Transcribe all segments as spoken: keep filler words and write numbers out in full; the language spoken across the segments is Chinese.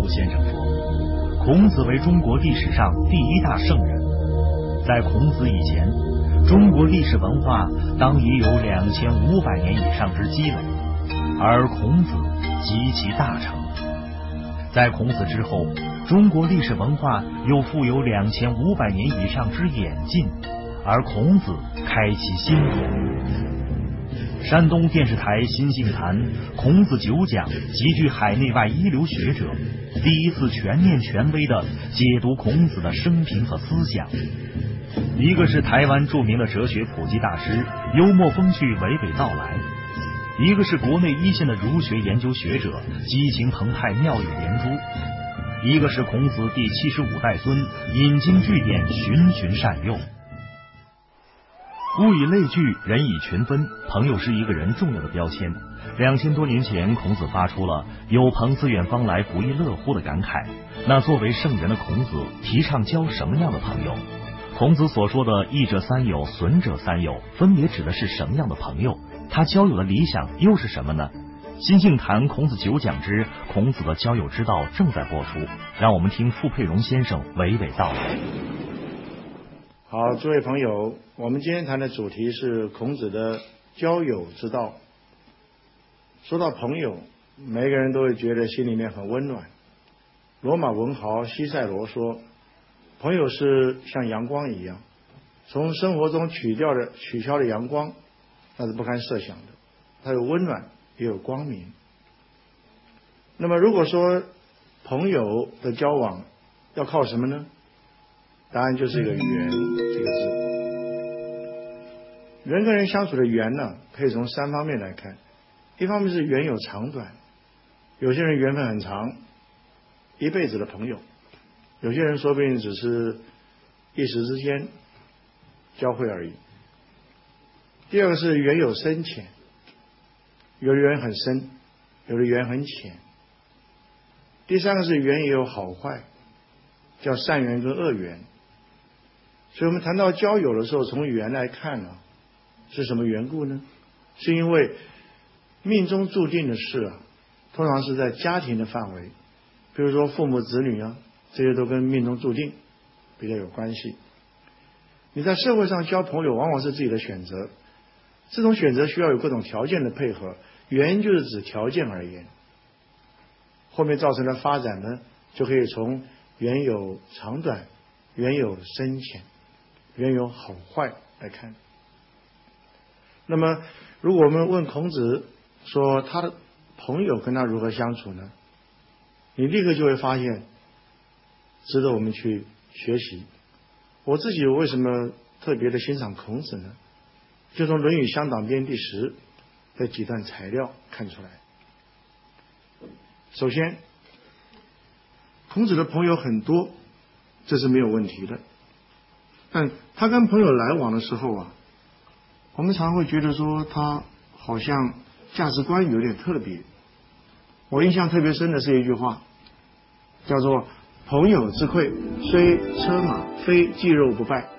木先生说，孔子为中国历史上第一大圣人。在孔子以前，中国历史文化当已有两千五百年以上之积累，而孔子极其大成。在孔子之后，中国历史文化又富有两千五百年以上之演进，而孔子开启新篇。山东电视台新兴坛孔子九讲集聚海内外一流学者，第一次全面权威的解读孔子的生平和思想。一个是台湾著名的哲学普及大师，幽默风趣，娓娓道来；一个是国内一线的儒学研究学者，激情澎湃，妙语连珠；一个是孔子第七十五代孙，引经据典，循循善诱。物以类聚，人以群分，朋友是一个人重要的标签。两千多年前，孔子发出了“有朋自远方来，不亦乐乎”的感慨。那作为圣人的孔子，提倡交什么样的朋友？孔子所说的益者三友，损者三友，分别指的是什么样的朋友？他交友的理想又是什么呢？新晋谈孔子九讲之孔子的交友之道正在播出，让我们听傅佩荣先生娓娓道来。 好，诸位朋友，我们今天谈的主题是孔子的交友之道。说到朋友，每个人都会觉得心里面很温暖。罗马文豪西塞罗说，朋友是像阳光一样，从生活中取掉的取消的阳光，那是不堪设想的。它有温暖，也有光明。那么如果说朋友的交往要靠什么呢？答案就是一个缘这个字。人跟人相处的缘呢，可以从三方面来看。一方面是缘有长短，有些人缘分很长，一辈子的朋友；有些人说不定只是一时之间交汇而已。第二个是缘有深浅，有的缘很深，有的缘很浅。第三个是缘也有好坏，叫善缘跟恶缘。所以我们谈到交友的时候，从缘来看呢，是什么缘故呢？是因为命中注定的事啊，通常是在家庭的范围，比如说父母子女啊，这些都跟命中注定比较有关系。你在社会上交朋友往往是自己的选择，这种选择需要有各种条件的配合，缘就是指条件而言。后面造成的发展呢，就可以从缘有长短，缘有深浅，缘有好坏来看。那么如果我们问孔子说他的朋友跟他如何相处呢？你立刻就会发现值得我们去学习。我自己为什么特别的欣赏孔子呢？就从《论语乡党篇》第十的几段材料看出来。首先，孔子的朋友很多，这是没有问题的。但他跟朋友来往的时候啊，我们常会觉得说他好像价值观有点特别。我印象特别深的是一句话，叫做“朋友之馈，虽车马，非祭肉不拜”。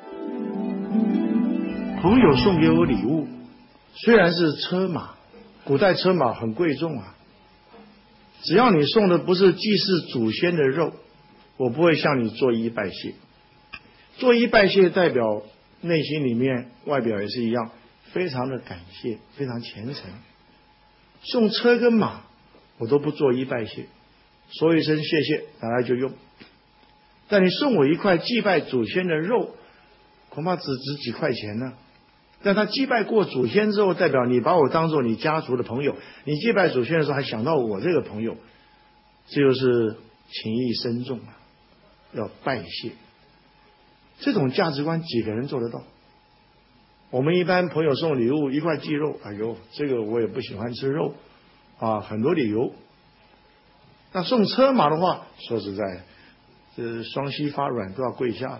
朋友送给我礼物，虽然是车马，古代车马很贵重啊，只要你送的不是祭祀祖先的肉，我不会向你作揖拜谢。作揖拜谢代表内心里面，外表也是一样，非常的感谢，非常虔诚。送车跟马我都不作揖拜谢，说一声谢谢拿来就用。但你送我一块祭拜祖先的肉，恐怕只值几块钱呢。但他祭拜过祖先之后，代表你把我当作你家族的朋友，你祭拜祖先的时候还想到我这个朋友，这就是情谊深重啊，要拜谢。这种价值观几个人做得到？我们一般朋友送礼物一块鸡肉，哎呦，这个我也不喜欢吃肉啊，很多理由。那送车马的话，说实在，这双膝发软都要跪下了。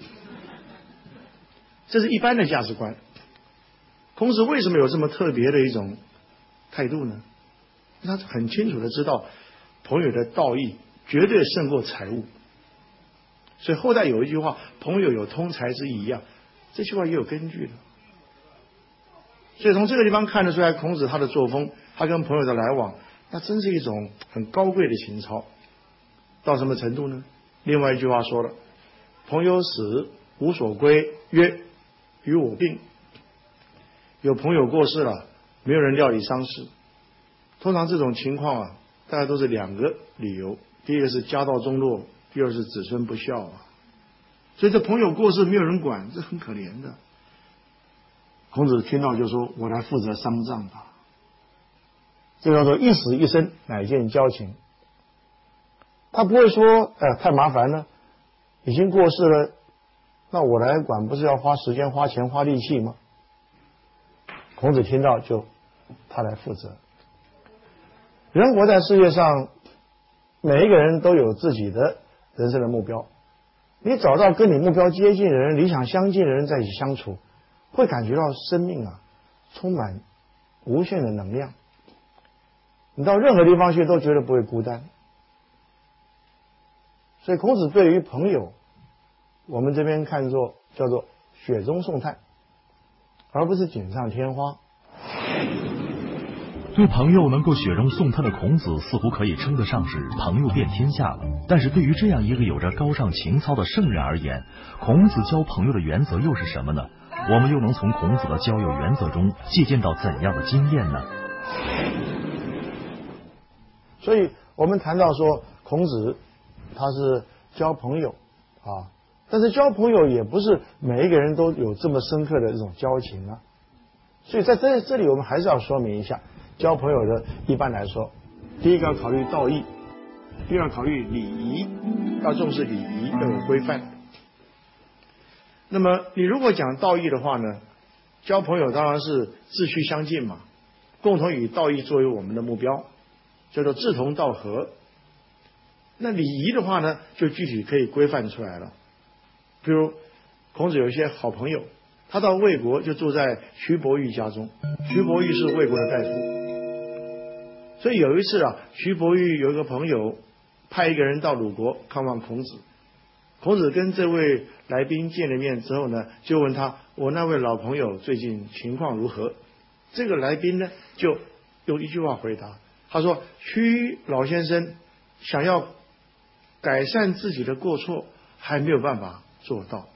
这是一般的价值观。孔子为什么有这么特别的一种态度呢？他很清楚的知道朋友的道义绝对胜过财物。所以后代有一句话，朋友有通财之谊啊，这句话也有根据的。所以从这个地方看得出来，孔子他的作风，他跟朋友的来往，那真是一种很高贵的情操。 到什么程度呢？另外一句话说了，朋友死，无所归，曰与我病。有朋友过世了，没有人料理丧事。通常这种情况啊，大概都是两个理由：第一个是家道中落，第二是子孙不孝啊。所以这朋友过世没有人管，这很可怜的。孔子听到就说：“我来负责丧葬吧。”这叫做一死一生，乃见交情。他不会说：“哎，太麻烦了，已经过世了，那我来管，不是要花时间、花钱、花力气吗？”孔子听到就他来负责。人活在世界上，每一个人都有自己的人生的目标。你找到跟你目标接近的人、理想相近的人在一起相处，会感觉到生命啊充满无限的能量。你到任何地方去都觉得不会孤单。所以孔子对于朋友，我们这边看作叫做雪中送炭，而不是锦上添花。 对朋友能够雪中送炭的孔子，似乎可以称得上是朋友遍天下了。但是对于这样一个有着高尚情操的圣人而言，孔子交朋友的原则又是什么呢？我们又能从孔子的交友原则中借鉴到怎样的经验呢？ 所以我们谈到说，孔子他是交朋友啊，但是交朋友也不是每一个人都有这么深刻的这种交情啊。所以在这这里我们还是要说明一下，交朋友的一般来说，第一个要考虑道义，第二考虑礼仪，要重视礼仪，要有规范。那么你如果讲道义的话呢，交朋友当然是志趣相近嘛，共同以道义作为我们的目标，叫做志同道合。那礼仪的话呢，就具体可以规范出来了。比如孔子有一些好朋友，他到魏国就住在徐伯玉家中，徐伯玉是魏国的大夫。所以有一次啊，徐伯玉有一个朋友派一个人到鲁国看望孔子，孔子跟这位来宾见了面之后呢，就问他：“我那位老朋友最近情况如何？”这个来宾呢，就用一句话回答，他说：“徐老先生想要改善自己的过错，还没有办法做到。”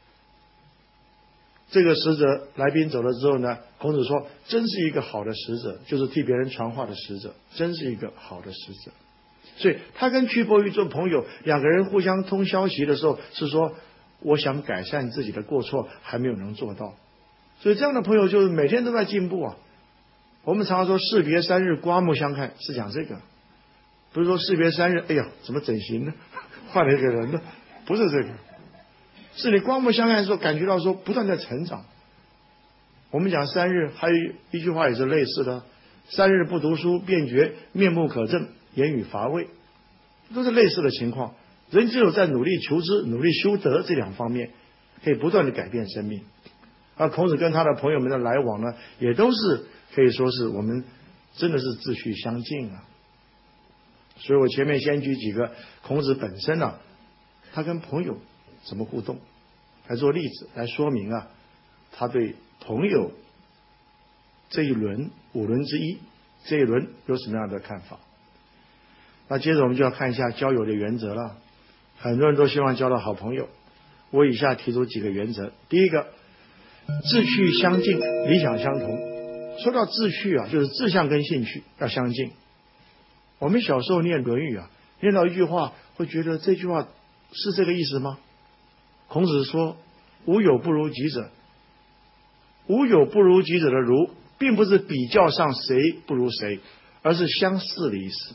这个使者来宾走了之后呢，孔子说：“真是一个好的使者，就是替别人传话的使者，真是一个好的使者。”所以他跟屈伯玉做朋友，两个人互相通消息的时候是说：“我想改善自己的过错，还没有能做到。”所以这样的朋友就是每天都在进步啊。我们常常说士别三日，刮目相看，是讲这个，不是说士别三日，哎呀，怎么整形呢？换了一个人呢？不是这个。是你刮目相看的时候，感觉到说不断在成长。我们讲三日，还有一句话也是类似的：三日不读书，便觉面目可憎，言语乏味，都是类似的情况。人只有在努力求知、努力修德这两方面，可以不断的改变生命。而孔子跟他的朋友们的来往呢，也都是可以说是我们真的是志趣相近啊。所以我前面先举几个孔子本身啊，他跟朋友怎么互动，来做例子来说明啊，他对朋友这一轮五伦之一这一轮有什么样的看法。那接着我们就要看一下交友的原则了。很多人都希望交到好朋友，我以下提出几个原则。第一个，志趣相近，理想相同。说到志趣啊，就是志向跟兴趣要相近。我们小时候念《论语》啊，念到一句话，会觉得这句话是这个意思吗？孔子说：“无友不如己者。”无友不如己者的如，并不是比较上谁不如谁，而是相似的意思。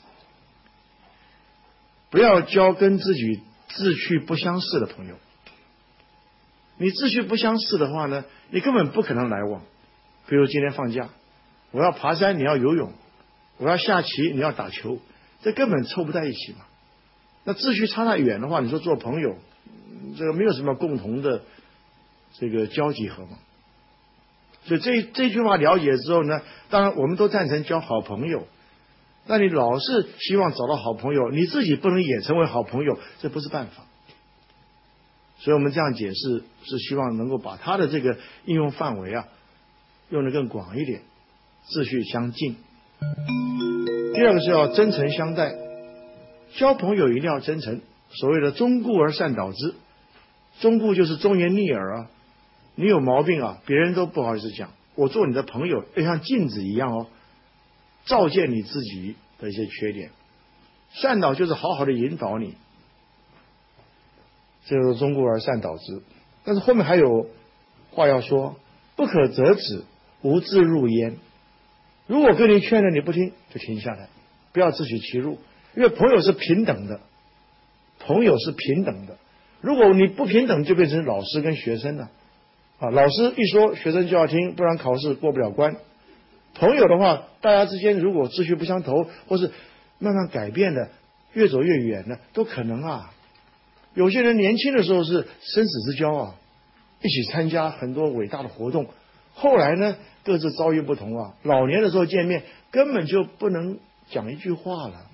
不要交跟自己志趣不相似的朋友。你志趣不相似的话呢，你根本不可能来往。比如今天放假，我要爬山，你要游泳；我要下棋，你要打球，这根本凑不在一起嘛。那志趣差太远的话，你说做朋友，这个没有什么共同的这个交集合嘛。所以这这句话了解之后呢，当然我们都赞成交好朋友。那你老是希望找到好朋友，你自己不能也成为好朋友，这不是办法。所以我们这样解释，是希望能够把它的这个应用范围啊，用得更广一点，秩序相近。第二个是要真诚相待， 交朋友一定要真诚。所谓的忠固而善导之，忠固就是忠言逆耳啊。你有毛病啊，别人都不好意思讲。我做你的朋友，要像镜子一样哦，照见你自己的一些缺点。善导就是好好的引导你，这就是忠固而善导之。但是后面还有话要说，不可责止，无自入焉。如果跟你劝了你不听，就停下来，不要自取其辱。因为朋友是平等的，朋友是平等的。如果你不平等，就变成老师跟学生了。啊，老师一说，学生就要听，不然考试过不了关。朋友的话，大家之间如果志趣不相投，或是慢慢改变的，越走越远的，都可能啊。有些人年轻的时候是生死之交啊，一起参加很多伟大的活动，后来呢，各自遭遇不同啊。老年的时候见面，根本就不能讲一句话了。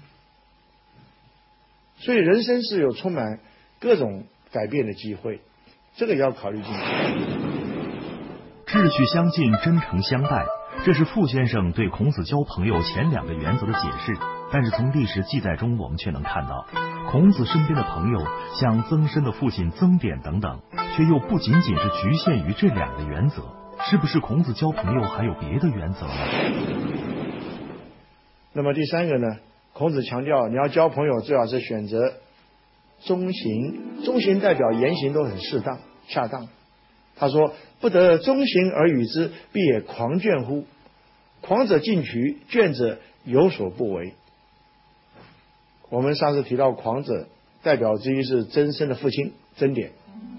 所以人生是有充满各种改变的机会，这个也要考虑进去。 志趣相近，真诚相待，这是傅先生对孔子交朋友前两个原则的解释。但是从历史记载中，我们却能看到，孔子身边的朋友，像曾参的父亲曾点等等，却又不仅仅是局限于这两个原则。是不是孔子交朋友还有别的原则呢？ 那么第三个呢？孔子强调，你要交朋友，最好是选择中行。中行代表言行都很适当、恰当。他说：“不得中行而与之，必也狂倦乎？狂者进取，倦者有所不为。”我们上次提到狂者，代表之一是曾参的父亲曾点，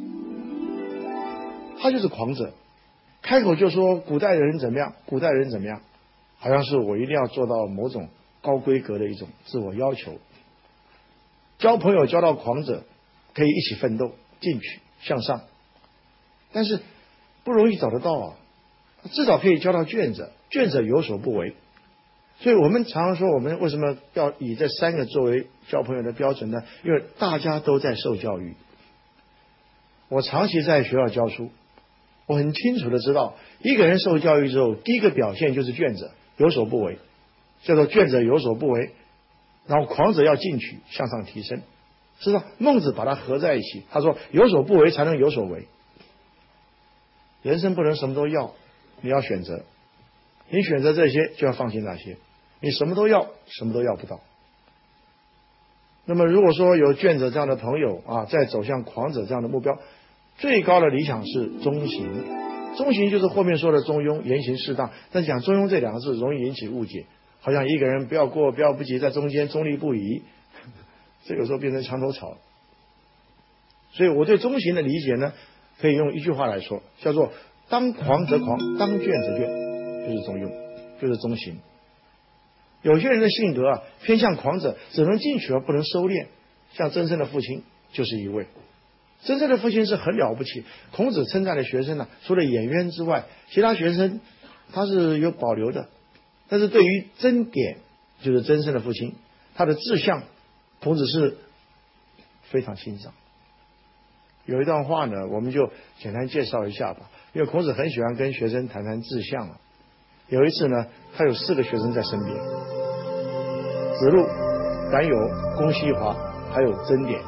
他就是狂者，开口就说古代人怎么样，古代人怎么样，好像是我一定要做到某种高规格的一种自我要求。交朋友交到狂者，可以一起奋斗、进取、向上，但是不容易找得到啊。至少可以交到倦者，倦者有所不为。所以我们常常说，我们为什么要以这三个作为交朋友的标准呢？因为大家都在受教育。我长期在学校教书，我很清楚的知道，一个人受教育之后，第一个表现就是倦者有所不为，叫做倦者有所不为。然后狂者要进取，向上提升。实际上，孟子把它合在一起，他说有所不为才能有所为。人生不能什么都要，你要选择。你选择这些，就要放弃那些。你什么都要，什么都要不到。那么如果说有倦者这样的朋友啊，在走向狂者这样的目标，最高的理想是中行。中行就是后面说的中庸，言行适当。但是讲中庸这两个字容易引起误解，好像一个人不要过不要不及，在中间中立不移，这个时候变成墙头草。所以我对中行的理解呢，可以用一句话来说，叫做当狂则狂，当倦则倦，就是中庸，就是中行。有些人的性格啊，偏向狂者，只能进取而不能收敛。像曾参的父亲就是一位。曾参的父亲是很了不起，孔子称赞的学生呢、啊，除了颜渊之外，其他学生他是有保留的。但是对于曾点，就是曾参的父亲，他的志向，孔子是非常欣赏。有一段话呢，我们就简单介绍一下吧。因为孔子很喜欢跟学生谈谈志向啊。有一次呢，他有四个学生在身边，子路、冉有、公西华，还有曾点。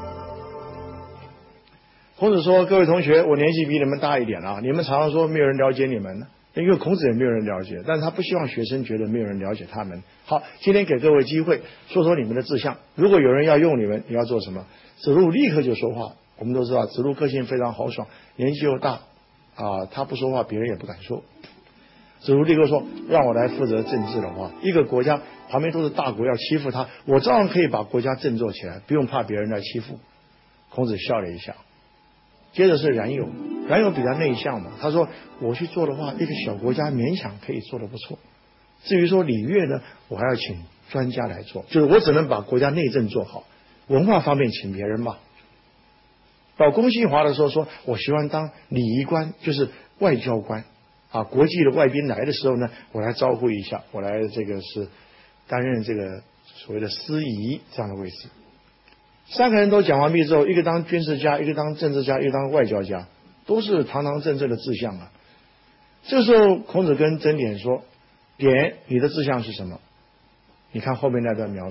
孔子说：“各位同学，我年纪比你们大一点啊，你们常常说没有人了解你们呢，因为孔子也没有人了解，但是他不希望学生觉得没有人了解他们。好，今天给各位机会说说你们的志向。如果有人要用你们，你要做什么？”子路立刻就说话。我们都知道，子路个性非常豪爽，年纪又大啊，他不说话，别人也不敢说。子路立刻说：“让我来负责政治的话，一个国家旁边都是大国要欺负他，我照样可以把国家振作起来，不用怕别人来欺负。”孔子笑了一下。接着是冉有，冉有比较内向嘛，他说：“我去做的话，一个小国家勉强可以做得不错。至于说礼乐呢，我还要请专家来做，就是我只能把国家内政做好，文化方面请别人吧。”到公西华的时候说：“我喜欢当礼仪官，就是外交官啊，国际的外宾来的时候呢，我来招呼一下，我来这个是担任这个所谓的司仪这样的位置。”三个人都讲完毕之后，一个当军事家，一个当政治家，一个当外交家，都是堂堂正正的志向啊。这时候孔子跟曾点说：“点，你的志向是什么？”你看后面那段描述，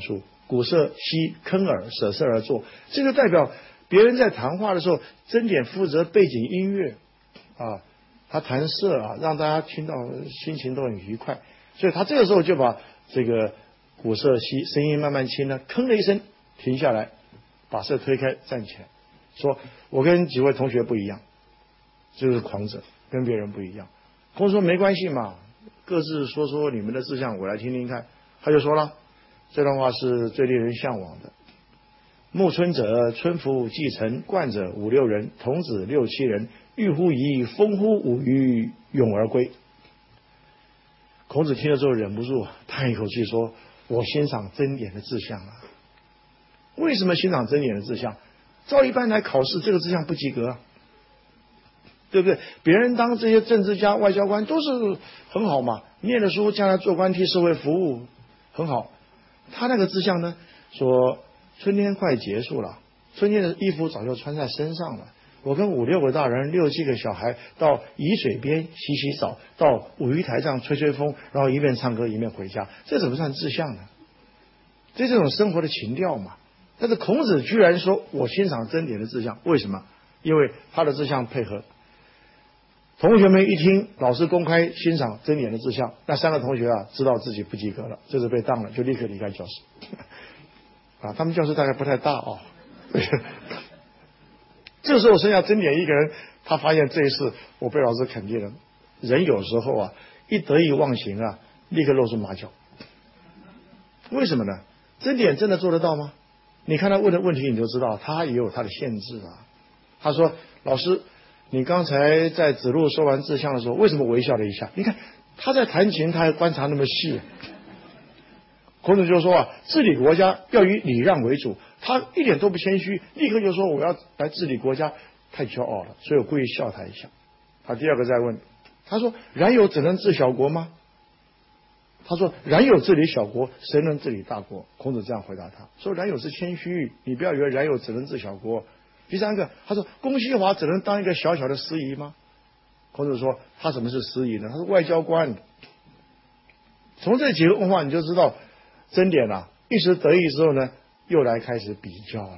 鼓瑟西坑耳，舍色而坐。这就代表别人在谈话的时候，真点负责背景音乐啊，他弹瑟啊，让大家听到心情都很愉快。所以他这个时候就把这个鼓瑟西声音慢慢轻呢，吭的一声停下来，把瑟推开站起来，说：“我跟几位同学不一样，就是狂者，跟别人不一样。”孔子说：“没关系嘛，各自说说你们的志向，我来听听看。”他就说了，这段话是最令人向往的。暮春者，春服既成，冠者五六人，童子六七人，欲乎一，风乎舞于，咏而归。孔子听了之后忍不住叹一口气说：“我欣赏甄点的志向啊。”为什么欣赏甄点的志向？照一般来考试，这个志向不及格啊，对不对？别人当这些政治家、外交官都是很好嘛，念了书，将来做官替社会服务很好。他那个志向呢，说春天快结束了，春天的衣服早就穿在身上了。我跟五六个大人、六七个小孩到沂水边洗洗澡，到五鱼台上吹吹风，然后一面唱歌一面回家，这怎么算志向呢？这这种生活的情调嘛。但是孔子居然说我欣赏甄点的志向，为什么？因为他的志向配合。同学们一听老师公开欣赏甄点的志向，那三个同学啊知道自己不及格了，这是被当了，就立刻离开教室。啊，他们教室大概不太大哦。这时候剩下甄点一个人，他发现这一次我被老师肯定了。人有时候啊，一得意忘形啊，立刻露出马脚。为什么呢？甄点真的做得到吗？你看他问的问题，你就知道他也有他的限制啊。他说：“老师，你刚才在子路说完志向的时候，为什么微笑了一下？你看他在弹琴，他还观察那么细。”孔子就说啊，治理国家要以礼让为主，他一点都不谦虚，立刻就说我要来治理国家，太骄傲了，所以我故意笑他一下。他第二个再问，他说：“冉有只能治小国吗？”他说：“冉有治理小国，谁能治理大国？”孔子这样回答他说：“冉有是谦虚，你不要以为冉有只能治小国。”第三个，他说：“公西华只能当一个小小的司仪吗？”孔子说：“他什么是司仪呢？他是外交官。”从这几个问话你就知道，甄点啊，一时得意之后呢，又来开始比较了。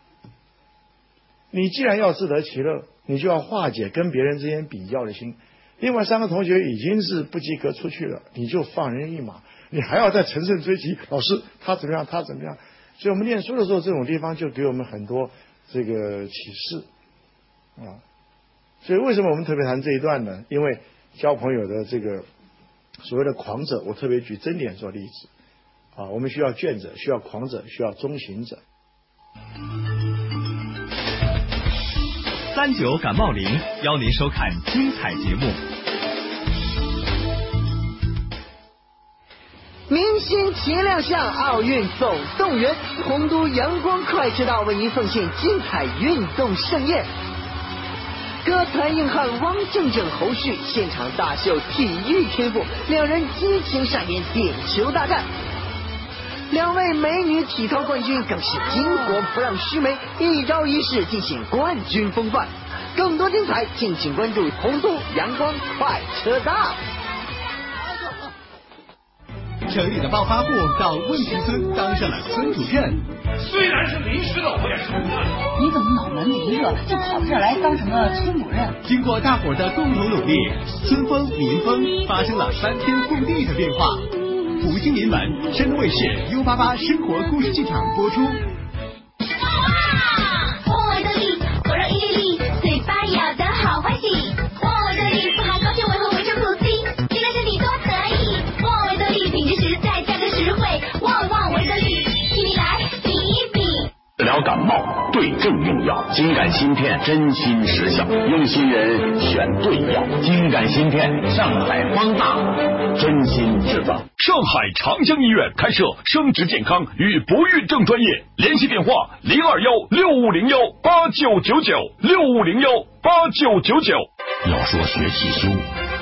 你既然要自得其乐，你就要化解跟别人之间比较的心。另外三个同学已经是不及格出去了，你就放人一马，你还要再乘胜追击，老师他怎么样，他怎么样？所以我们念书的时候，这种地方就给我们很多这个启示啊。所以为什么我们特别谈这一段呢？因为交朋友的这个所谓的狂者，我特别举甄点做例子啊。我们需要倦者，需要狂者，需要中行者。 三九感冒灵邀您收看精彩节目。 明星齐亮相，奥运总动员，洪都阳光快车道为您奉献精彩运动盛宴。歌坛硬汉汪正正、侯旭现场大秀体育天赋，两人激情上演点球大战。两位美女体操冠军更是巾帼不让须眉，一招一式尽显冠军风范。更多精彩，敬请关注洪都阳光快车道。 城里的暴发户到问题村当上了村主任。 虽然是临时的，我也是不干。 你怎么脑门子一热就跑到这儿来当什么村主任？ 经过大伙的共同努力，村风民风发生了翻天覆地的变化。福星临门，山东卫视 U 八八生活故事剧场播出。 我的力，果肉一粒粒，嘴巴咬得好欢喜。我的力，富含高纤维和维生素 C， 健康身体多得意。我维德力，品质实在，价格实惠。旺旺维德力，请你来比一比。 治疗感冒对症用药，金感芯片真心实效，用心人选对药。金感芯片，上海方大真心制造。 上海长江医院开设生殖健康与不孕症专业，联系电话零二幺六五零幺八九九九六五零幺八九九九。 要说学汽修，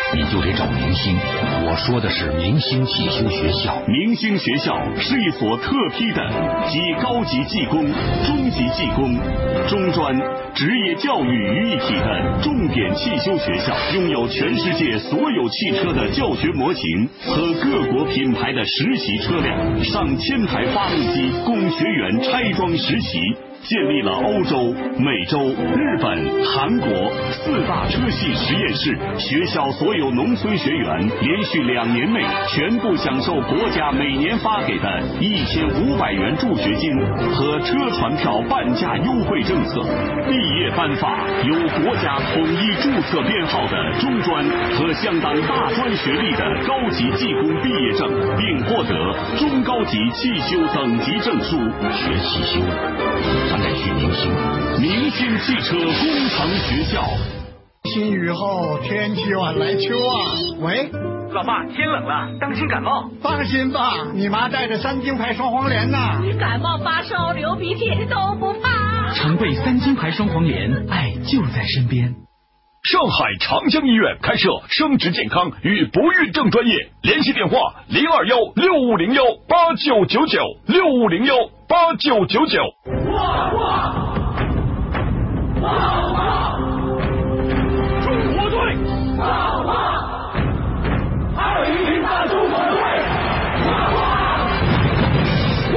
你就得找明星。我说的是明星汽修学校。 明星学校是一所特批的集高级技工、中级技工、中专、职业教育于一体的重点汽修学校，拥有全世界所有汽车的教学模型和各国品牌的实习车辆，上千台发动机供学员拆装实习。建立了欧洲、美洲、日本、韩国四大车系实验室，学校所有农村学员连续两年内全部享受国家每年发给的一千五百元助学金和车船票半价优惠政策。毕业颁发有国家统一注册编号的中专和相当大专学历的高级技工毕业证，并获得中高级汽修等级证书。 学汽修咱得去明星明星汽车工程学校。 新雨后天气晚来秋啊！喂， 老爸，天冷了，当心感冒。 放心吧，你妈带着三金牌双黄连呢。 你感冒发烧流鼻涕都不怕。 常备三金牌双黄连，爱就在身边。 上海长江医院开设生殖健康与不孕症专业，联系电话零二幺六五零幺八九九九六五零幺八九九九。 哇哇哇哇！中国队！哇哇！二零零八中国队！哇哇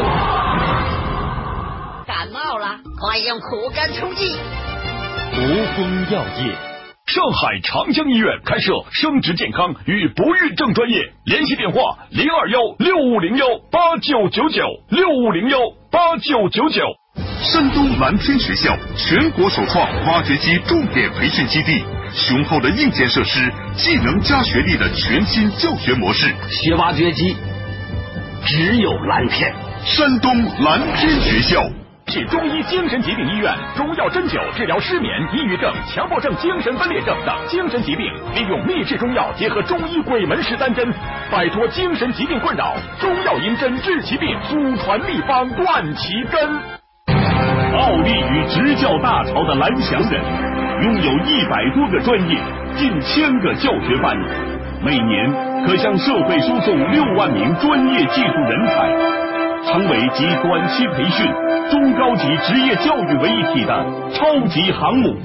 哇！ 感冒了，快用苦干冲剂。 无风药业。 上海长江医院开设生殖健康与不孕症专业，联系电话零二幺六五零幺八九九九六五零幺八九九九。 山东蓝天学校全国首创挖掘机重点培训基地，雄厚的硬件设施，技能加学历的全新教学模式。 学挖掘机，只有蓝天。 山东蓝天学校。 是中医精神疾病医院，中药针灸治疗失眠、抑郁症、强迫症、精神分裂症等精神疾病，利用秘制中药结合中医鬼门十三针，摆脱精神疾病困扰。中药银针治其病，祖传秘方断其根。傲立于执教大潮的蓝翔人，拥有一百多个专业，近千个教学班，每年可向社会输送六万名专业技术人才。成为集短期培训、中高级职业教育为一体的超级航母。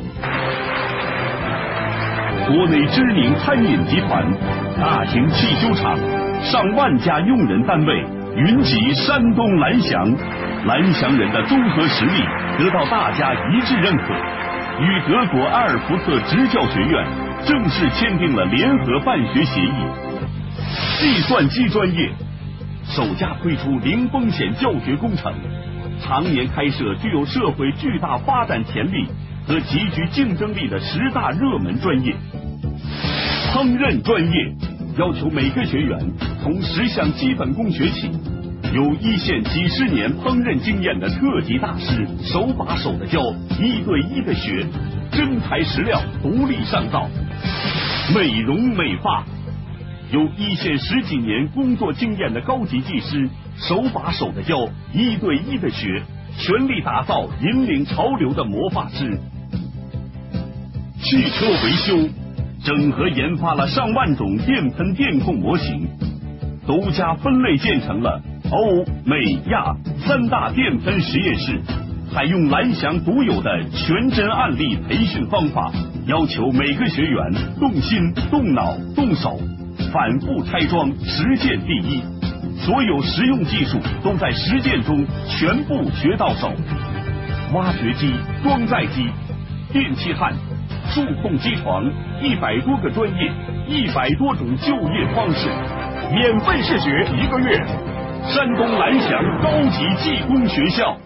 国内知名餐饮集团、大型汽修厂、上万家用人单位云集山东蓝翔，蓝翔人的综合实力得到大家一致认可，与德国阿尔福特执教学院正式签订了联合办学协议。计算机专业首家推出零风险教学工程，常年开设具有社会巨大发展潜力和极具竞争力的十大热门专业。烹饪专业要求每个学员从十项基本功学起，有一线几十年烹饪经验的特级大师手把手的教，一对一的学，真材实料，独立上道。美容美发有一线十几年工作经验的高级技师手把手的教，一对一的学，全力打造引领潮流的魔法师。汽车维修整合研发了上万种电喷电控模型，独家分类建成了欧美亚三大电喷实验室，采用蓝翔独有的全真案例培训方法，要求每个学员动心动脑动手，反复拆装，实践第一，所有实用技术都在实践中全部学到手。挖掘机、装载机、电气焊、数控机床，一百多个专业，一百多种就业方式，免费试学一个月。山东蓝翔高级技工学校。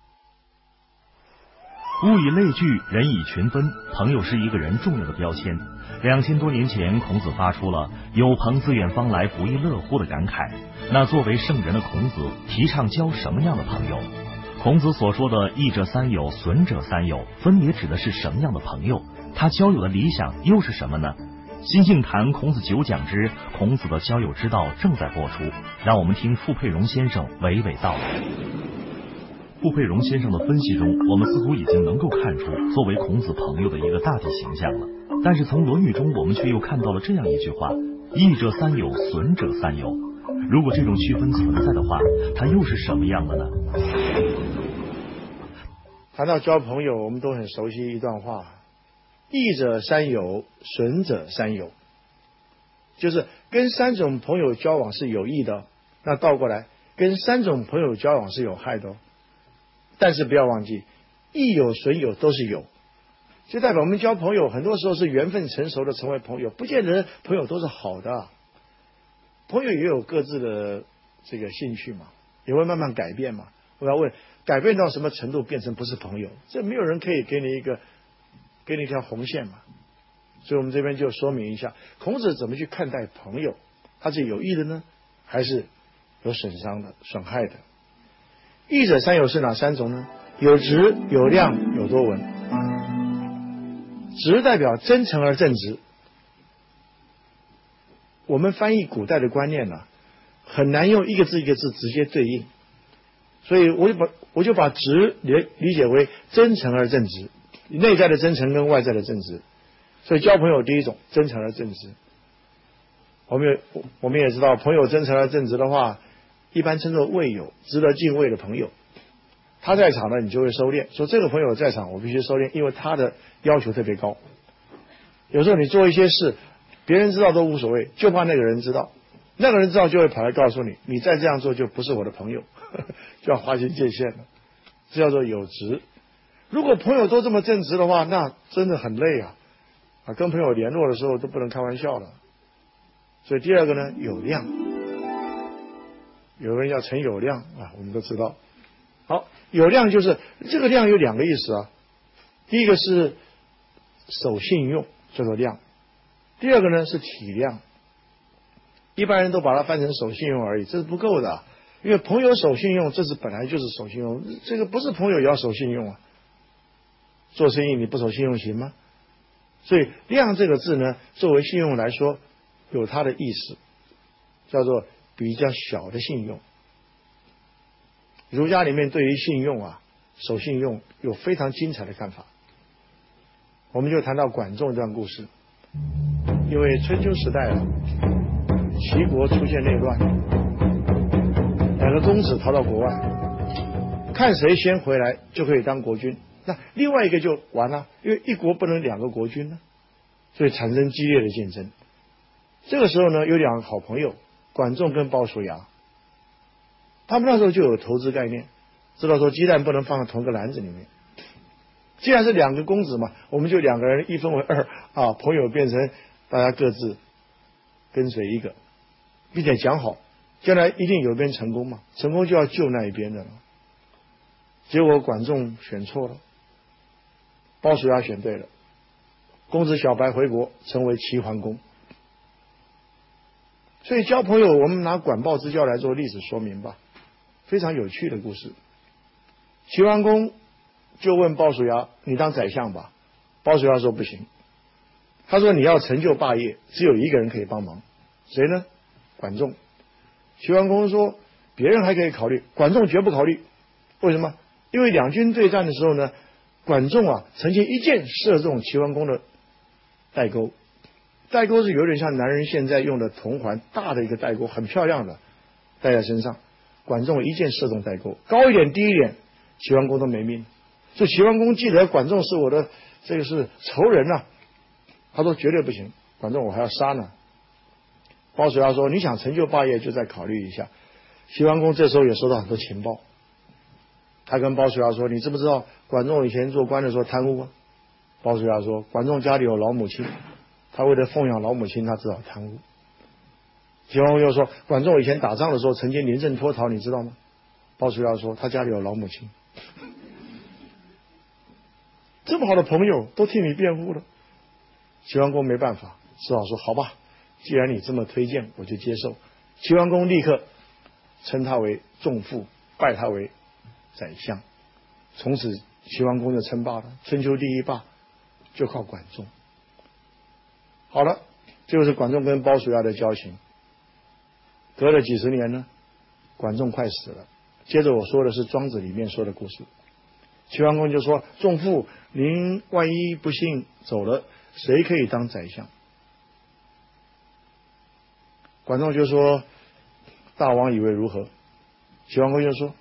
物以类聚，人以群分，朋友是一个人重要的标签。两千多年前，孔子发出了“有朋自远方来，不亦乐乎”的感慨。那作为圣人的孔子，提倡交什么样的朋友？孔子所说的益者三友，损者三友，分别指的是什么样的朋友？他交友的理想又是什么呢？新晋谈孔子九讲之孔子的交友之道正在播出，让我们听傅佩荣先生娓娓道来。傅佩荣先生的分析中，我们似乎已经能够看出作为孔子朋友的一个大体形象了。 但是从《论语》中，我们却又看到了这样一句话：益者三友，损者三友。如果这种区分存在的话，它又是什么样的呢？ 谈到交朋友，我们都很熟悉一段话：益者三友，损者三友。就是跟三种朋友交往是有益的，那倒过来，跟三种朋友交往是有害的。但是不要忘记，益友损友都是友，就代表我们交朋友很多时候是缘分成熟的成为朋友，不见得朋友都是好的。朋友也有各自的这个兴趣嘛，也会慢慢改变嘛。我要问，改变到什么程度变成不是朋友？这没有人可以给你一个给你一条红线嘛。所以我们这边就说明一下，孔子怎么去看待朋友，他是有益的呢，还是有损伤的、损害的？益者三友是哪三种呢？有直、有量、有多闻。直代表真诚而正直。我们翻译古代的观念呢、啊，很难用一个字一个字直接对应，所以我就把我就把直理理解为真诚而正直，内在的真诚跟外在的正直。所以交朋友第一种真诚而正直。我们也我们也知道，朋友真诚而正直的话，一般称作畏友，值得敬畏的朋友。他在场呢，你就会收敛，说这个朋友在场，我必须收敛，因为他的要求特别高。有时候你做一些事，别人知道都无所谓，就怕那个人知道，那个人知道就会跑来告诉你，你再这样做就不是我的朋友，呵呵，就要划清界限了。这叫做有直。如果朋友都这么正直的话，那真的很累啊。啊，跟朋友联络的时候都不能开玩笑了。所以第二个呢，有量。有人叫陈有量啊，我们都知道。好，有量就是这个量有两个意思啊。第一个是守信用，叫做量；第二个呢是体谅。一般人都把它翻成守信用而已，这是不够的啊。因为朋友守信用，这是本来就是守信用，这个不是朋友也要守信用啊。做生意你不守信用行吗？所以量这个字呢，作为信用来说，有它的意思，叫做比较小的信用。儒家里面对于信用啊，守信用有非常精彩的看法。我们就谈到管仲这段故事。因为春秋时代啊，齐国出现内乱，两个公子逃到国外，看谁先回来就可以当国君。那另外一个就完了，因为一国不能两个国君呢，所以产生激烈的竞争。这个时候呢，有两个好朋友，管仲跟鲍叔牙，他们那时候就有投资概念，知道说鸡蛋不能放在同一个篮子里面。既然是两个公子嘛，我们就两个人一分为二啊，朋友变成大家各自跟随一个，并且讲好，将来一定有一边成功嘛，成功就要救那一边的了。结果管仲选错了，鲍叔牙选对了，公子小白回国，成为齐桓公。所以交朋友，我们拿管鲍之交来做历史说明吧，非常有趣的故事。齐桓公就问鲍叔牙：“你当宰相吧？”鲍叔牙说：“不行。”他说：“你要成就霸业，只有一个人可以帮忙，谁呢？管仲。”齐桓公说：“别人还可以考虑，管仲绝不考虑。为什么？因为两军对战的时候呢，管仲啊曾经一箭射中齐桓公的带钩。带钩是有点像男人现在用的铜环，大的一个带钩，很漂亮的，戴在身上。管仲一箭射中带钩，高一点低一点，齐桓公都没命。所以齐桓公记得管仲是我的这个是仇人啊，他说绝对不行，管仲我还要杀呢。鲍叔牙说：“你想成就霸业，就再考虑一下。”齐桓公这时候也收到很多情报，他跟鲍叔牙说：“你知不知道管仲以前做官的时候贪污啊？”鲍叔牙说：“管仲家里有老母亲，他为了奉养老母亲，他只好贪污。”齐桓公又说：“管仲以前打仗的时候曾经临阵脱逃，你知道吗？”鲍叔牙说：“他家里有老母亲。”这么好的朋友都替你辩护了，齐桓公没办法，只好说：“好吧，既然你这么推荐，我就接受。”齐桓公立刻称他为仲父，拜他为宰相。从此齐桓公就称霸了，春秋第一霸就靠管仲。好了，这就是管仲跟鲍叔牙的交情。隔了几十年呢，管仲快死了。接着我说的是庄子里面说的故事。齐桓公就说：“仲父，您万一不幸走了， 谁可以当宰相？管仲就说：“大王以为如何？”齐桓公就说：“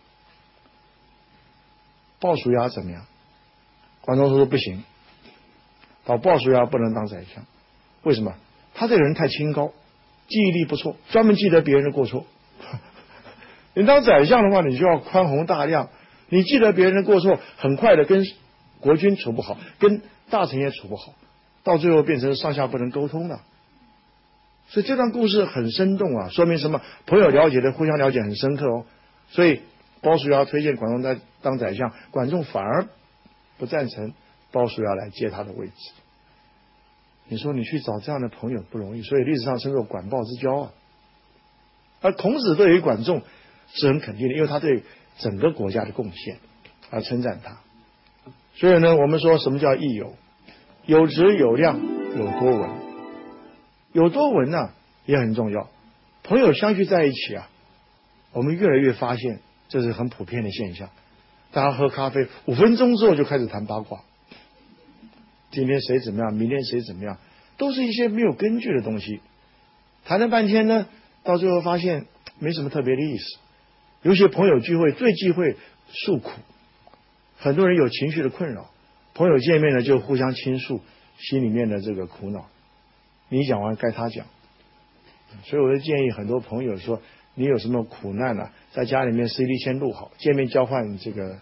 鲍叔牙怎么样？”管仲说：“不行，把鲍叔牙不能当宰相。为什么？他这个人太清高，记忆力不错，专门记得别人的过错。你当宰相的话，你就要宽宏大量，你记得别人的过错，很快的跟国君处不好，跟大臣也处不好，到最后变成上下不能沟通了。所以这段故事很生动啊，说明什么？朋友了解的互相了解很深刻哦。所以鲍叔牙推荐管仲当当宰相，管仲反而不赞成鲍叔牙来接他的位置。你说你去找这样的朋友不容易，所以历史上称作管鲍之交啊。而孔子对于管仲是很肯定的，因为他对整个国家的贡献而称赞他。所以呢，我们说什么叫益友？有质有量有多闻。有多闻呢、啊、也很重要。朋友相聚在一起啊，我们越来越发现这是很普遍的现象。大家喝咖啡五分钟之后就开始谈八卦，今天谁怎么样，明天谁怎么样，都是一些没有根据的东西。谈了半天呢，到最后发现没什么特别的意思。有些朋友聚会最忌讳诉苦，很多人有情绪的困扰，朋友见面呢就互相倾诉心里面的这个苦恼。你讲完该他讲，所以我就建议很多朋友说，你有什么苦难啊，在家里面 C D 先录好，见面交换这个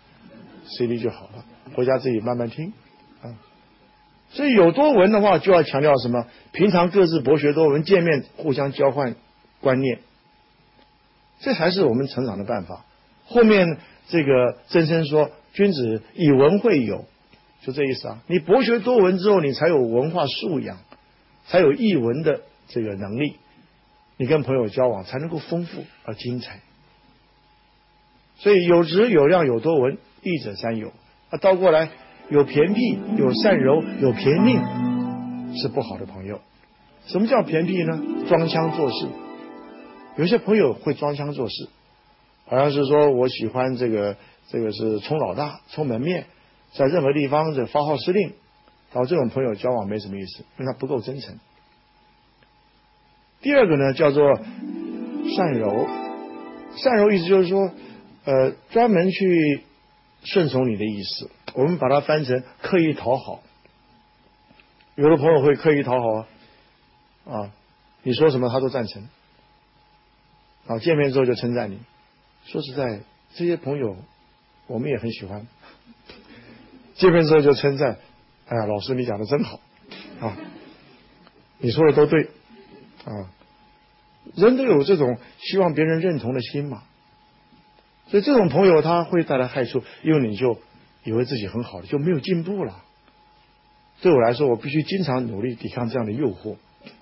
C D 就好了，回家自己慢慢听啊。所以有多闻的话，就要强调什么？平常各自博学多闻，见面互相交换观念，这才是我们成长的办法。后面这个曾参说，君子以文会友，就这意思啊。你博学多闻之后，你才有文化素养，才有译文的这个能力，你跟朋友交往才能够丰富而精彩。所以有质有量有多闻，益者三友。啊，倒过来有偏僻有善柔有偏佞是不好的朋友。什么叫偏僻呢？装腔作势。有些朋友会装腔作势，好像是说我喜欢这个这个是充老大充门面，在任何地方这发号施令，然后这种朋友交往没什么意思，因为他不够真诚。第二个呢叫做善柔，善柔意思就是说呃专门去顺从你的意思，我们把它翻成刻意讨好。有的朋友会刻意讨好啊，啊，你说什么他都赞成，啊，见面之后就称赞你。说实在，这些朋友我们也很喜欢，见面之后就称赞，哎呀，老师你讲的真好啊，你说的都对啊，人都有这种希望别人认同的心嘛。所以这种朋友他会带来害处，因为你就以为自己很好了，就没有进步了。对我来说，我必须经常努力抵抗这样的诱惑。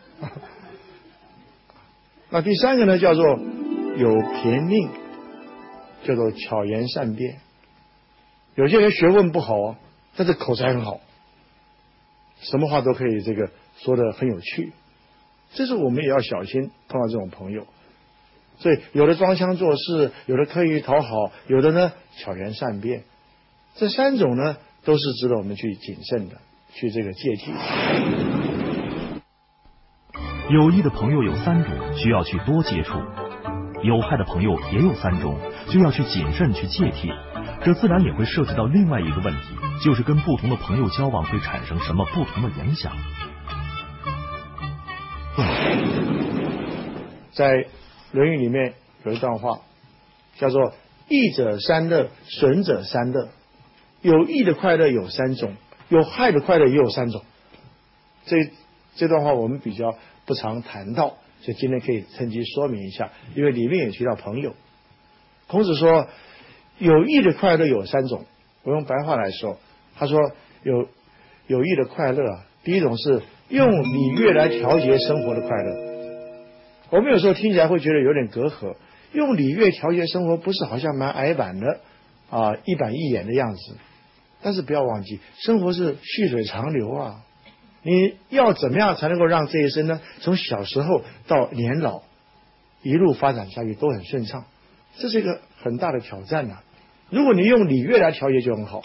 那第三个呢，叫做有偏佞，叫做巧言善辩。有些人学问不好啊，但是口才很好，什么话都可以这个说得很有趣。这是我们也要小心碰到这种朋友。所以有的装腔作势，有的刻意讨好，有的呢巧言善辩。这三种呢都是值得我们去谨慎的，去这个戒惕。 有益的朋友有三种，需要去多接触；有害的朋友也有三种，就要去谨慎去戒惕。这自然也会涉及到另外一个问题，就是跟不同的朋友交往会产生什么不同的影响。 在《论语》里面有一段话叫做益者三乐，损者三乐。有益的快乐有三种，有害的快乐也有三种。这这段话我们比较不常谈到，所以今天可以趁机说明一下，因为里面也提到朋友。孔子说有益的快乐有三种，我用白话来说，他说有有益的快乐啊，第一种是用礼乐来调节生活的快乐。我们有时候听起来会觉得有点隔阂，用礼乐调节生活不是好像蛮矮板的啊，一板一眼的样子。但是不要忘记，生活是细水长流啊，你要怎么样才能够让这一生呢，从小时候到年老一路发展下去都很顺畅，这是一个很大的挑战啊。如果你用礼乐来调节就很好，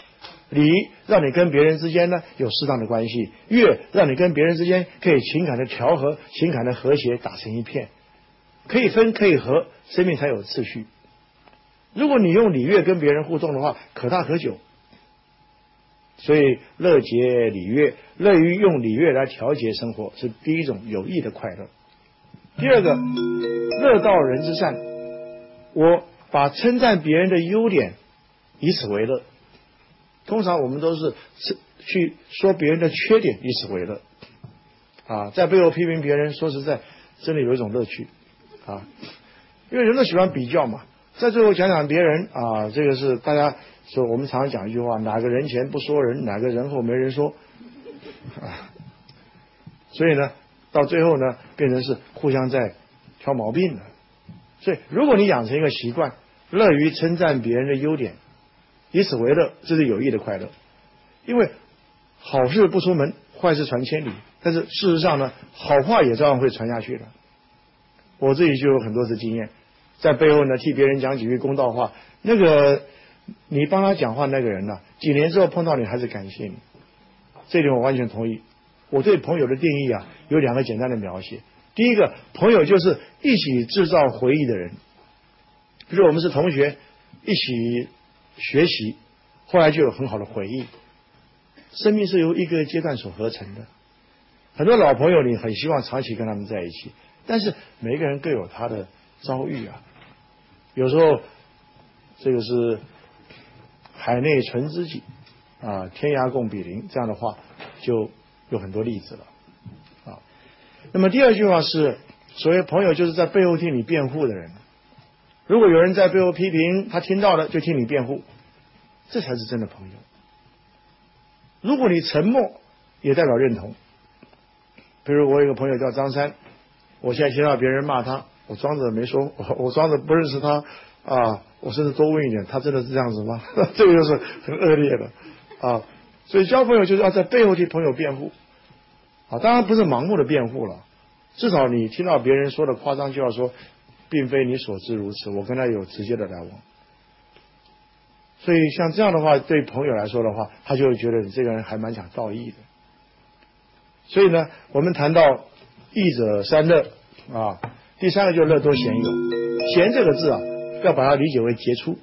礼让你跟别人之间呢有适当的关系，乐让你跟别人之间可以情感的调和，情感的和谐打成一片，可以分可以合，生命才有次序。如果你用礼乐跟别人互动的话，可大可久。所以乐节礼乐，乐于用礼乐来调节生活，是第一种有益的快乐。第二个，乐道人之善，我把称赞别人的优点以此为乐。通常我们都是去说别人的缺点以此为乐啊，在背后批评别人，说实在真的有一种乐趣啊，因为人都喜欢比较嘛。在最后讲讲别人啊，这个是大家说我们常常讲一句话，哪个人前不说人，哪个人后没人说啊。所以呢到最后呢变成是互相在挑毛病了。所以如果你养成一个习惯，乐于称赞别人的优点以此为乐，这是有益的快乐。因为好事不出门，坏事传千里，但是事实上呢好话也照样会传下去的。我自己就有很多次经验，在背后呢替别人讲几句公道话，那个你帮他讲话那个人呢、啊，几年之后碰到你还是感谢你，这点我完全同意。我对朋友的定义啊有两个简单的描写。第一个，朋友就是一起制造回忆的人，比如我们是同学一起学习，后来就有很好的回忆。生命是由一个阶段所合成的，很多老朋友你很希望长期跟他们在一起，但是每个人各有他的遭遇啊，有时候这个是海内存知己啊，天涯共比邻，这样的话就有很多例子了啊。那么第二句话是，所谓朋友就是在背后替你辩护的人。如果有人在背后批评，他听到了就替你辩护，这才是真的朋友。如果你沉默，也代表认同。比如我有一个朋友叫张三，我现在听到别人骂他，我装着没说，我我装着不认识他啊，我甚至多问一点，他真的是这样子吗？这个就是很恶劣的啊。所以交朋友就是要在背后替朋友辩护啊，当然不是盲目的辩护了，至少你听到别人说的夸张，就要说并非你所知如此，我跟他有直接的来往。所以像这样的话，对朋友来说的话，他就会觉得你这个人还蛮讲道义的。所以呢，我们谈到益者三乐啊，第三个就是乐多贤友。贤这个字啊，要把它理解为杰出。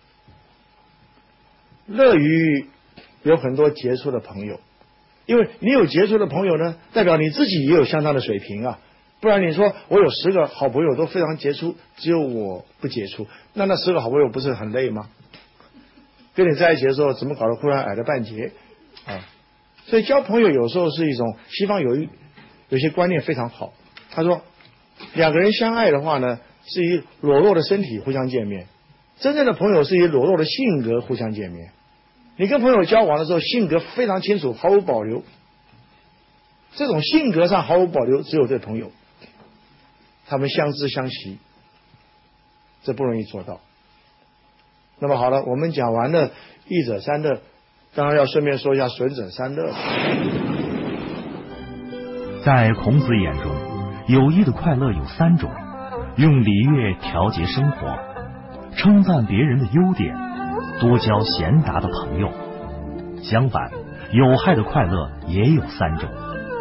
乐于有很多杰出的朋友，因为你有杰出的朋友呢，代表你自己也有相当的水平啊。不然你说我有十个好朋友都非常杰出，只有我不杰出，那那十个好朋友不是很累吗？跟你在一起的时候，怎么搞得忽然矮了半截啊？所以交朋友有时候是一种，西方有一有些观念非常好。他说，两个人相爱的话呢，是以裸露的身体互相见面；真正的朋友是以裸露的性格互相见面。你跟朋友交往的时候，性格非常清楚，毫无保留。这种性格上毫无保留，只有对朋友，他们相知相惜，这不容易做到。那么好了，我们讲完了益者三乐，当然要顺便说一下损者三乐。 在孔子眼中，有益的快乐有三种：用礼乐调节生活，称赞别人的优点，多交贤达的朋友。相反，有害的快乐也有三种。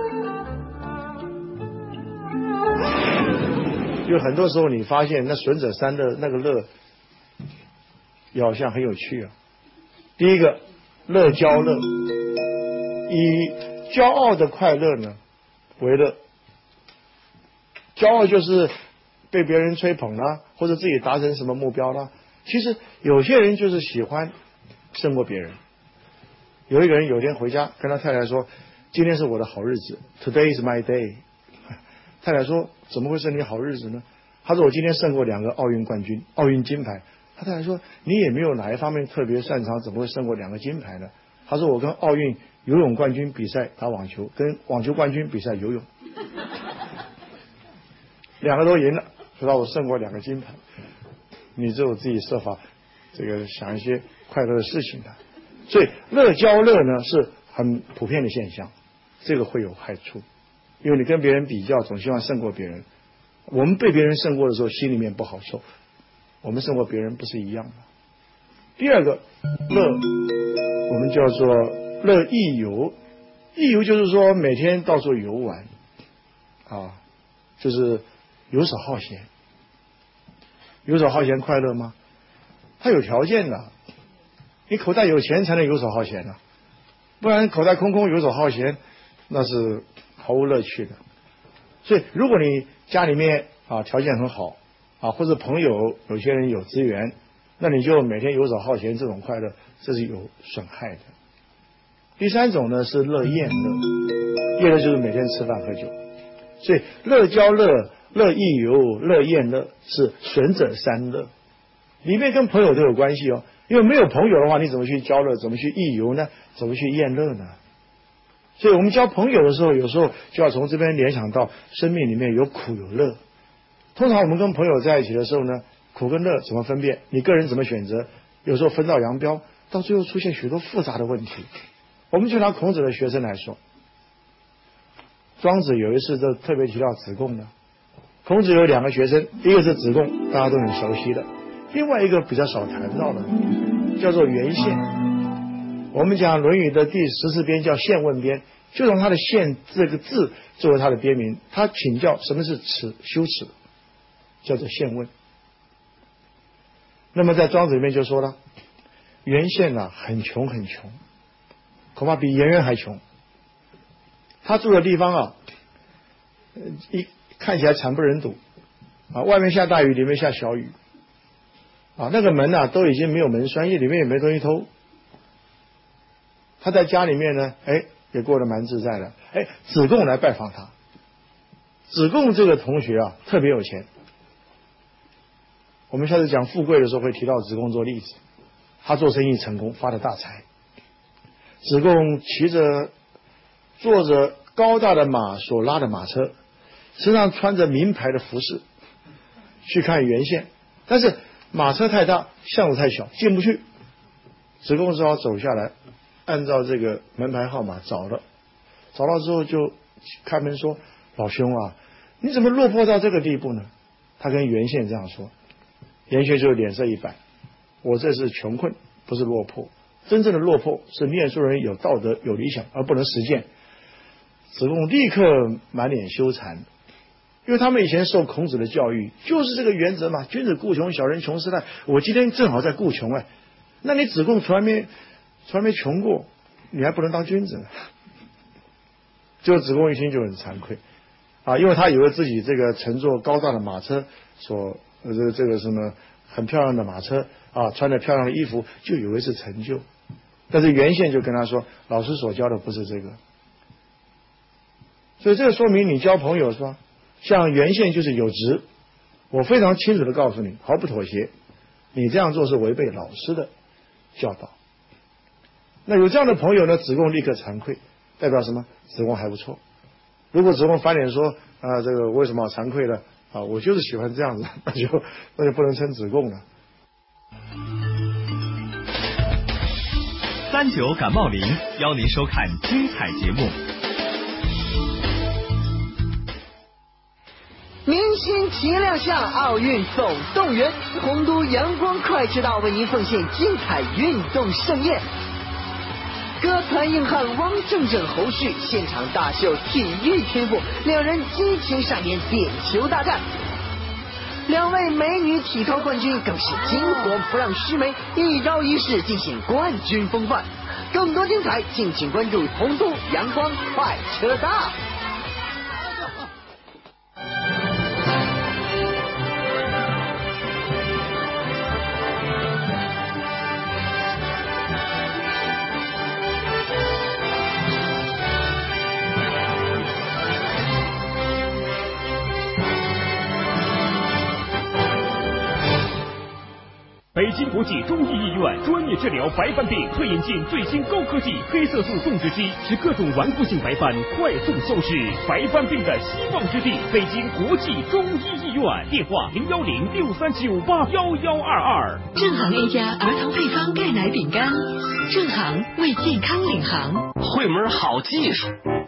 因为很多时候你发现那损者三乐那个乐也好像很有趣啊。第一个，乐骄乐，以骄傲的快乐呢为乐。骄傲就是被别人吹捧啦，或者自己达成什么目标啦。其实有些人就是喜欢胜过别人。有一个人有天回家跟他太太说，今天是我的好日子 ，Today is my day。太太说，怎么会是你好日子呢？他说，我今天胜过两个奥运冠军，奥运金牌。他太太说，你也没有哪一方面特别擅长，怎么会胜过两个金牌呢？他说，我跟奥运游泳冠军比赛打网球，跟网球冠军比赛游泳，两个都赢了，所以我胜过两个金牌。你只有自己设法这个想一些快乐的事情的。所以乐骄乐呢是很普遍的现象，这个会有害处，因为你跟别人比较，总希望胜过别人。我们被别人胜过的时候，心里面不好受。我们胜过别人不是一样的。第二个，乐我们叫做乐逸游。逸游就是说每天到处游玩啊，就是游手好闲。游手好闲快乐吗？他有条件的，你口袋有钱才能游手好闲啊，不然口袋空空游手好闲那是毫无乐趣的。所以如果你家里面啊条件很好啊，或者朋友有些人有资源，那你就每天游手好闲，这种快乐这是有损害的。第三种呢是乐宴乐，宴乐就是每天吃饭喝酒，所以乐交乐、乐逸游、乐宴乐是损者三乐，里面跟朋友都有关系哦。因为没有朋友的话，你怎么去交乐？怎么去逸游呢？怎么去宴乐呢？所以我们交朋友的时候，有时候就要从这边联想到生命里面有苦有乐。通常我们跟朋友在一起的时候呢，苦跟乐怎么分辨？你个人怎么选择？有时候分道扬镳，到最后出现许多复杂的问题。我们就拿孔子的学生来说，庄子有一次就特别提到子贡的。孔子有两个学生，一个是子贡，大家都很熟悉的，另外一个比较少谈到的，叫做袁宪。我们讲《论语》的第十四篇叫宪问篇，就从他的宪这个字作为他的编名。他请教什么是耻，羞耻，叫做宪问。那么在庄子里面就说了，袁宪啊很穷很穷，恐怕比颜渊还穷。他住的地方啊，一看起来惨不忍睹啊，外面下大雨，里面下小雨啊，那个门啊都已经没有门栓，因为里面也没东西偷。他在家里面呢，哎，也过得蛮自在的。哎，子贡来拜访他。子贡这个同学啊，特别有钱。我们下次讲富贵的时候会提到子贡做例子。他做生意成功，发了大财。子贡骑着坐着高大的马所拉的马车，身上穿着名牌的服饰，去看袁宪。但是马车太大，巷子太小，进不去。子贡只好走下来，按照这个门牌号码找了，找到之后就开门说：“老兄啊，你怎么落魄到这个地步呢？”他跟袁宪这样说，袁宪就脸色一白：“我这是穷困，不是落魄。真正的落魄是念书人有道德、有理想而不能实践。”子贡立刻满脸羞惭，因为他们以前受孔子的教育就是这个原则嘛，君子固穷，小人穷时代。我今天正好在固穷哎，那你子贡从来没从来没穷过，你还不能当君子呢？就子贡一听就很惭愧啊，因为他以为自己这个乘坐高大的马车，所呃这个这个什么很漂亮的马车啊，穿着漂亮的衣服，就以为是成就。但是袁宪就跟他说，老师所教的不是这个。所以这个说明你交朋友是吧？像袁宪就是有职，我非常清楚的告诉你，毫不妥协，你这样做是违背老师的教导。那有这样的朋友呢，子贡立刻惭愧，代表什么？子贡还不错。如果子贡翻脸说啊，这个为什么要惭愧呢？啊，我就是喜欢这样子，那就那就不能称子贡了。 三九感冒灵邀您收看精彩节目。 明星齐亮相，奥运总动员，洪都阳光快车道为您奉献精彩运动盛宴。歌坛硬汉汪正正、侯旭现场大秀体育天赋，两人激情上演点球大战。两位美女体操冠军更是金火不让须眉，一招一式尽显冠军风范。更多精彩，敬请关注洪都阳光快车道。 北京国际中医医院专业治疗白斑病，特引进最新高科技黑色素种植机，使各种顽固性白斑快速消失。白斑病的希望之地，北京国际中医医院，电话零幺零六三九八幺幺二二。 正行 A 家儿童配方钙奶饼干，正行为健康领航。 会门好技术，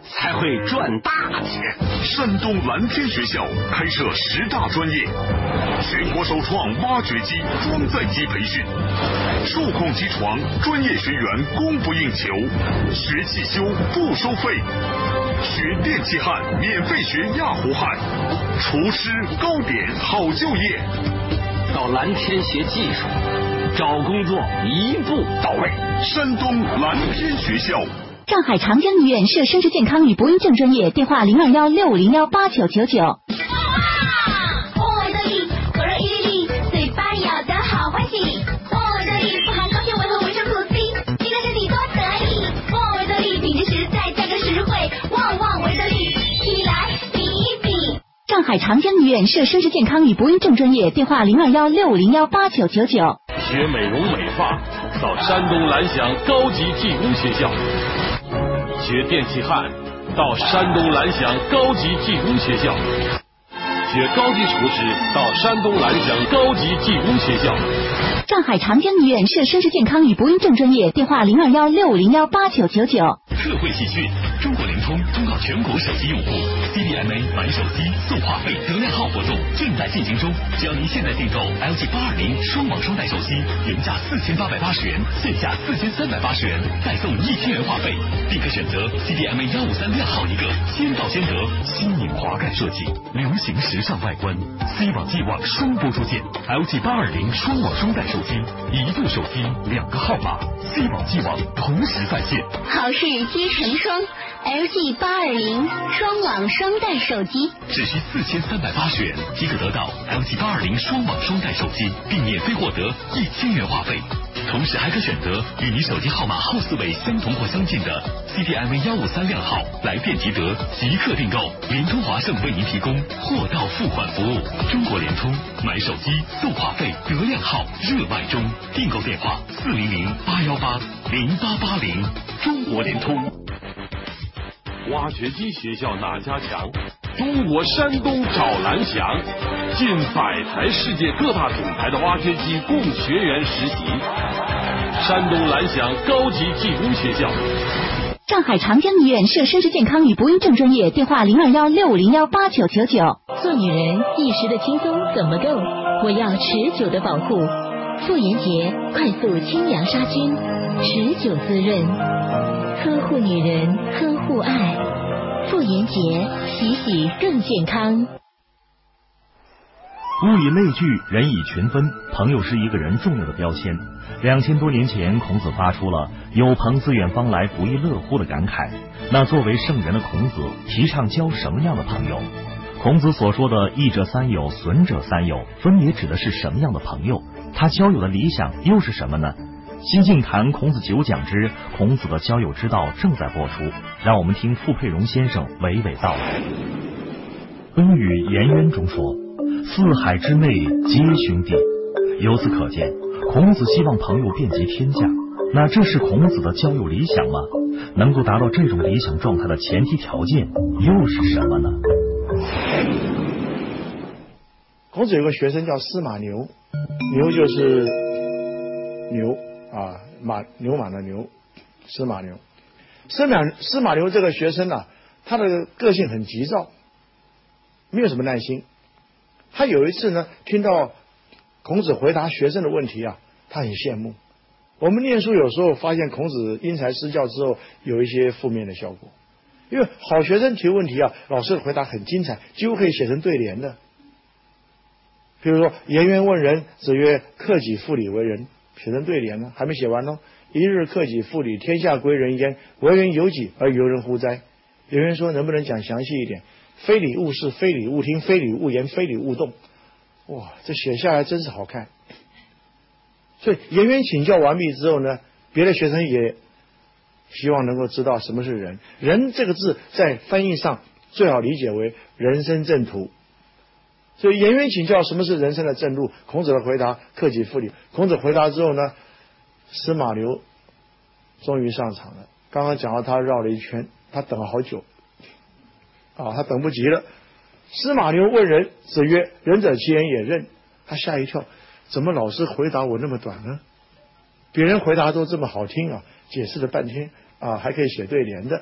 才会赚大钱。 山东蓝天学校开设十大专业，全国首创挖掘机、装载机培训，数控机床专业学员供不应求，学汽修不收费，学电气焊免费学压糊焊，厨师糕点好就业。 到蓝天学技术，找工作一步到位。 山东蓝天学校。 上海长江医院设生殖健康与不孕症专业，电话零二幺六五零幺八九九九。 哇！我为的力，火热一粒粒，嘴巴咬得好欢喜。我为的力，富含高纤维和维生素 C， 你的身体多得意。我为的力，品质实在，价格实惠。旺旺维的力，起来比一比。 上海长江医院设生殖健康与不孕症专业，电话零二幺六五零幺八九九九。 学美容美发，到山东蓝翔高级技工学校。学电气焊，到山东蓝翔高级技工学校；学高级厨师，到山东蓝翔高级技工学校。 上海长江医院设生殖健康与不孕症专业，电话零二幺六五零幺八九九九。 特惠喜讯！中国联通通告全国手机用户 ，C D M A 买手机送话费得量号活动正在进行中。只要您现在订购 L G 八二零双网双待手机，原价四千八百八十元，现价四千三百八十元，再送一千元话费，并可选择 C D M A 幺五三靓号一个，先到先得。新颖滑盖设计，流行时尚外观 ，C 网 G 网双播出键 ，L G 八二零双网双待手机，一部手机两个号码 ，C 网 G 网同时在线。 好事接成双 ，L G 八二零双网双待手机， 只需四千三百八十元即可得到 L G 八二零双网双待手机，并免费获得一千元话费。同时还可选择与你手机号码后四位相同或相近的 C D M A 幺五三靓号，来电即得，即刻订购。联通华盛为您提供货到付款服务。中国联通买手机送话费得靓号热卖中，订购电话四零零八幺八零八八零。中国联通。 挖掘机学校哪家强？中国山东找蓝翔，近百台世界各大品牌的挖掘机供学员实习。山东蓝翔高级技工学校。 上海长江医院设生殖健康与不孕症专业，电话零二幺六五零幺八九九九。 做女人一时的轻松怎么够？我要持久的保护。妇炎洁快速清凉杀菌，持久滋润，呵护女人，呵护爱。妇炎洁，洗洗更健康。 物以类聚，人以群分，朋友是一个人重要的标签。两千多年前，孔子发出了“有朋自远方来，不亦乐乎”的感慨。那作为圣人的孔子，提倡交什么样的朋友？孔子所说的益者三友，损者三友，分别指的是什么样的朋友？他交友的理想又是什么呢？新晋谈孔子九讲之孔子的交友之道正在播出，让我们听傅佩荣先生娓娓道来。《论语颜渊》中说：“四海之内皆兄弟。”由此可见，孔子希望朋友遍及天下。那这是孔子的交友理想吗？能够达到这种理想状态的前提条件又是什么呢？ 孔子有个学生叫司马牛，牛就是牛啊，马牛马的牛，司马牛。司马司马牛这个学生呢、啊，他的个性很急躁，没有什么耐心。他有一次呢，听到孔子回答学生的问题啊，他很羡慕。我们念书有时候发现孔子因材施教之后有一些负面的效果，因为好学生提问题啊，老师的回答很精彩，几乎可以写成对联的。比如说颜渊问仁，子曰：“克己复礼为仁。”写成对联呢，还没写完呢。一日克己复礼，天下归仁焉。为人由己而由人乎哉？颜渊说：“能不能讲详细一点？非礼勿视，非礼勿听，非礼勿言，非礼勿动。”哇，这写下来真是好看。所以颜渊请教完毕之后呢，别的学生也希望能够知道什么是仁。仁这个字在翻译上最好理解为人生正途。所以颜渊请教什么是人生的正路，孔子的回答：克己复礼。孔子回答之后呢，司马牛终于上场了。刚刚讲到他绕了一圈，他等了好久啊，他等不及了。司马牛问仁，子曰：“仁者其言也任。”他吓一跳，怎么老师回答我那么短呢？别人回答都这么好听啊，解释了半天啊，还可以写对联的。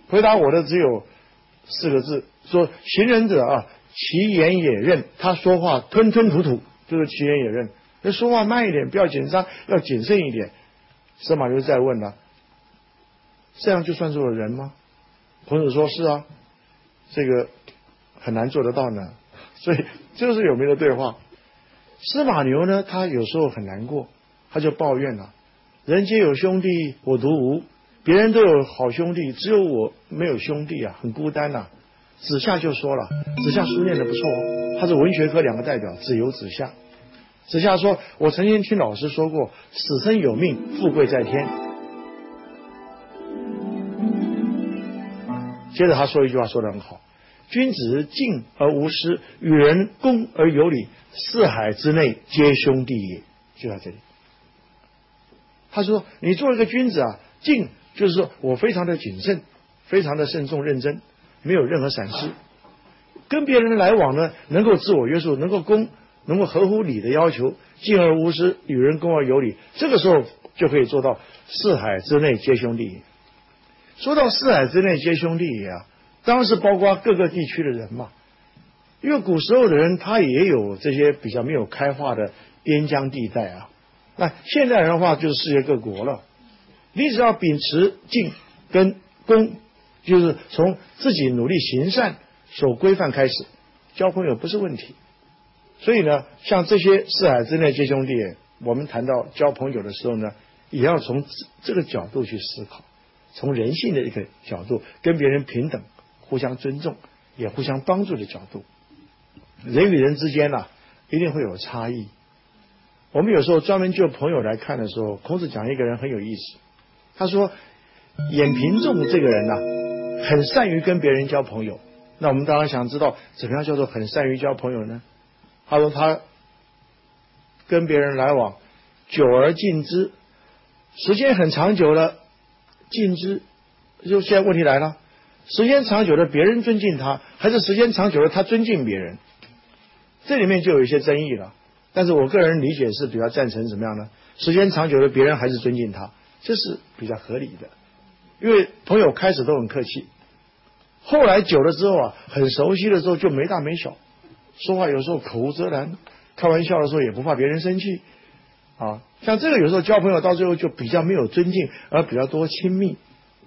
回答我的只有四个字，说行人者啊，其言也任，他说话吞吞吐吐，就是其言也任。那说话慢一点，不要紧张，要谨慎一点。司马牛再问了，这样就算做了人吗？孔子说是啊，这个很难做得到呢。所以这就是有名的对话。司马牛呢，他有时候很难过，他就抱怨了：人皆有兄弟，我独无。别人都有好兄弟，只有我没有兄弟啊，很孤单呐、啊。子夏就说了，子夏书念得不错哦，他是文学科两个代表，子游、子夏。子夏说：我曾经听老师说过，死生有命，富贵在天。接着他说一句话说得很好：君子敬而无私，与人恭而有礼，四海之内皆兄弟也。就在这里，他说你做一个君子啊，敬就是说我非常的谨慎，非常的慎重认真，没有任何闪失。跟别人来往呢，能够自我约束，能够恭，能够合乎礼的要求，敬而无私，与人恭而有礼，这个时候就可以做到四海之内皆兄弟也。说到四海之内皆兄弟也啊，当然是包括各个地区的人嘛。因为古时候的人他也有这些比较没有开化的边疆地带啊，那现代人的话就是世界各国了。你只要秉持敬跟恭，就是从自己努力行善守规范开始，交朋友不是问题。所以呢，像这些四海之内皆兄弟，我们谈到交朋友的时候呢，也要从这个角度去思考，从人性的一个角度，跟别人平等、互相尊重，也互相帮助的角度。人与人之间呢、啊，一定会有差异。我们有时候专门就朋友来看的时候，孔子讲一个人很有意思。他说冉平仲这个人呢、啊，很善于跟别人交朋友。那我们当然想知道怎么样叫做很善于交朋友呢？他说他跟别人来往久而敬之，时间很长久了，敬之，就现在问题来了，时间长久了别人尊敬他，还是时间长久了他尊敬别人？这里面就有一些争议了。但是我个人理解是比较赞成怎么样呢？时间长久了别人还是尊敬他，这是比较合理的。因为朋友开始都很客气，后来久了之后啊，很熟悉的时候就没大没小，说话有时候口无遮拦，开玩笑的时候也不怕别人生气啊。像这个有时候交朋友到最后就比较没有尊敬，而比较多亲密。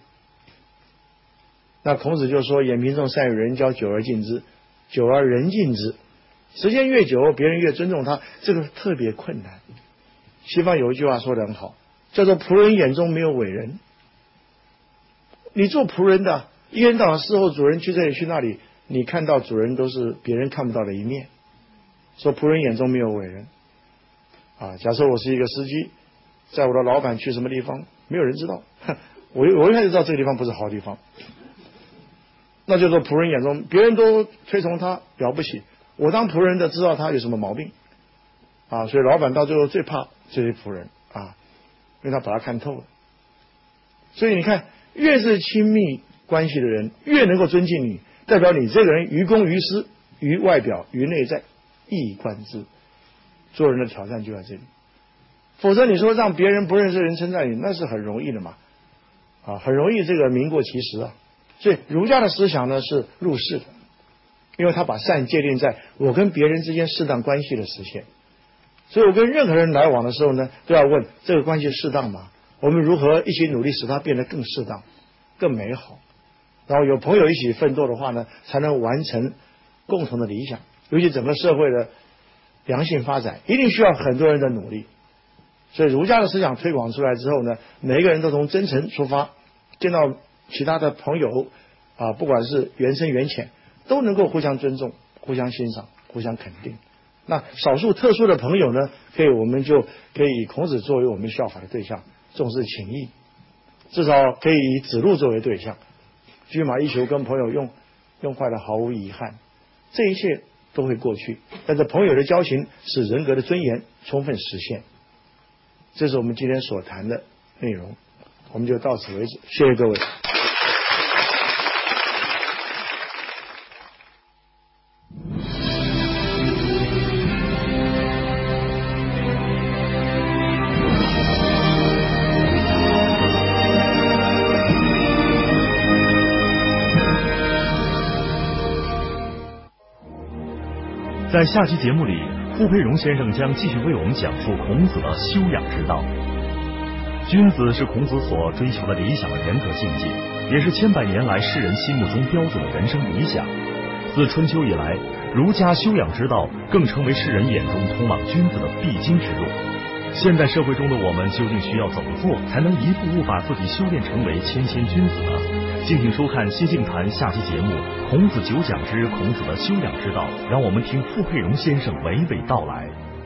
那孔子就说冉平仲善与人交，久而敬之，久而人敬之。时间越久，别人越尊重他，这个特别困难。西方有一句话说得很好，叫做仆人眼中没有伟人。你做仆人的，一天到晚伺候主人去这里去那里，你看到主人都是别人看不到的一面。说仆人眼中没有伟人啊，假设我是一个司机，在我的老板去什么地方，没有人知道，我我一开始知道这个地方不是好地方，那就说仆人眼中别人都推崇他了不起，我当仆人的知道他有什么毛病啊，所以老板到最后最怕这些仆人啊，因为他把他看透了。所以你看，越是亲密关系的人，越能够尊敬你，代表你这个人于公于私，于外表于内在一以贯之。做人的挑战就在这里，否则你说让别人不认识的人称赞你，那是很容易的嘛，啊，很容易这个名过其实啊。所以儒家的思想呢是入世的，因为他把善界定在我跟别人之间适当关系的实现。所以我跟任何人来往的时候呢，都要问这个关系适当吗？我们如何一起努力使它变得更适当、更美好？然后有朋友一起奋斗的话呢，才能完成共同的理想。尤其整个社会的良性发展，一定需要很多人的努力。所以儒家的思想推广出来之后呢，每一个人都从真诚出发，见到其他的朋友啊，不管是缘深缘浅，都能够互相尊重、互相欣赏、互相肯定。那少数特殊的朋友呢，可以我们就可以以孔子作为我们效法的对象，重视情谊，至少可以以子路作为对象，车马一球跟朋友用用坏了毫无遗憾，这一切都会过去。但是朋友的交情使人格的尊严充分实现。这是我们今天所谈的内容，我们就到此为止，谢谢各位。 在下期节目里，傅佩荣先生将继续为我们讲述孔子的修养之道。君子是孔子所追求的理想的人格境界，也是千百年来世人心目中标准的人生理想。自春秋以来，儒家修养之道更成为世人眼中通往君子的必经之路。现代社会中的我们究竟需要怎么做，才能一步步把自己修炼成为谦谦君子呢？敬请收看《新静谈》下期节目《孔子九讲之孔子的修养之道》，让我们听傅佩荣先生娓娓道来。